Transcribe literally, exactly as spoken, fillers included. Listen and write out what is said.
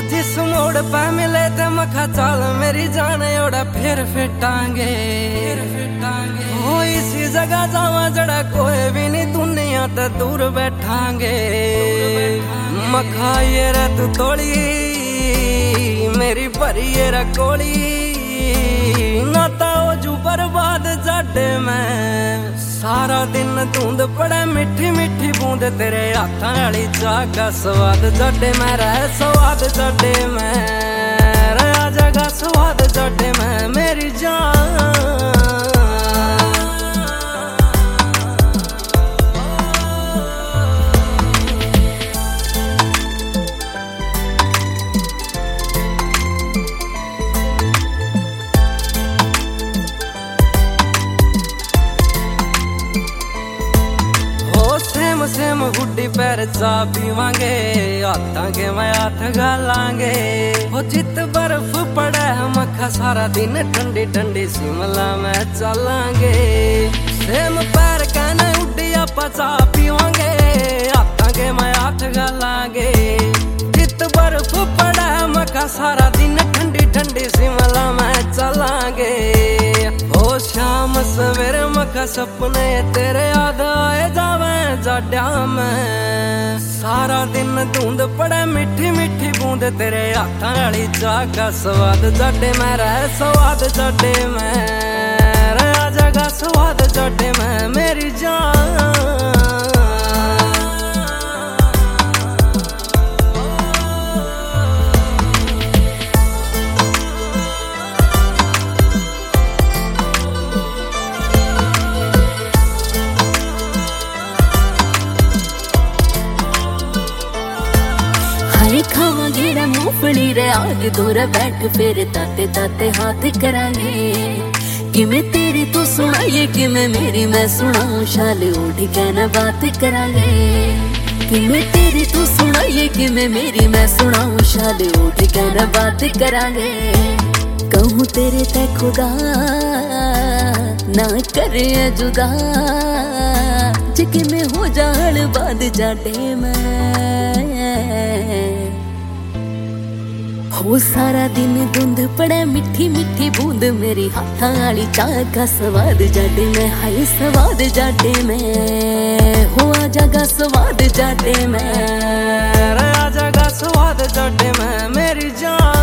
जिस मोड़ पे मिले ते मखा चल मेरी जान ओड़ा फिर फिटांगे फिर फिटांगे हो इसी जगह जावा जड़ा कोई भी नहीं दुनिया ते दूर बैठांगे मखा ये रे तू तोड़ी मेरी भरी ये रे कोड़ी नाता हो जू बर्बाद जाडे में सारा दिन धुंध पड़े मिठी मिठी बूंद तेरे हाथां वाली चाह का स्वाद जाडे में रह स्वाद जाडे में रहा जगा स्वाद जाडे में मेरी जान सेम गुड्डी पैर चा पीवांगे हाथां के मैं हाथ गालांगे वो जित बर्फ पड़े मखा सारा दिन ठंडी ठंडी शिमला में चलांगे सेम पैर कहने उड्डी आपा चा पीवांगे हाथां के मैं हाथ गालांगे जित बर्फ पड़े मखा सारा दिन ठंडी ठंडी शिमला में चलांगे ओ शाम सवेरे मखा सपने तेरे याद आए जावे जाड्या में सारा दिन धुंध पड़े मिठी मिठी बूंद तेरे हाथां वाली चाह का स्वाद जाडे में रह स्वाद जाडे में रहा जगा स्वाद जाडे में मेरी जान खावा घेरा मूंगफली रे आग दूर बैठ फिर ताते ताते हाथ करांगे किमें तेरी तू सुनाइए किमें मेरी मैं सुनाऊं शाल उठ के न बात करांगे किमें तेरी तू सुनाइए किमें मेरी मैं सुनाऊं शाल उठ के न बात करांगे कहूँ तेरे ते खुदा ना करे जुदा जिके में हो जाल बाद जाडे में हो सारा दिन धुंध पड़े मिठी मिठी बूंद मेरी हाथां वाली चाह का स्वाद जाडे में हाय स्वाद जाडे में हो आ जागा स्वाद जाडे में रहा जगा स्वाद जाडे में मेरी जान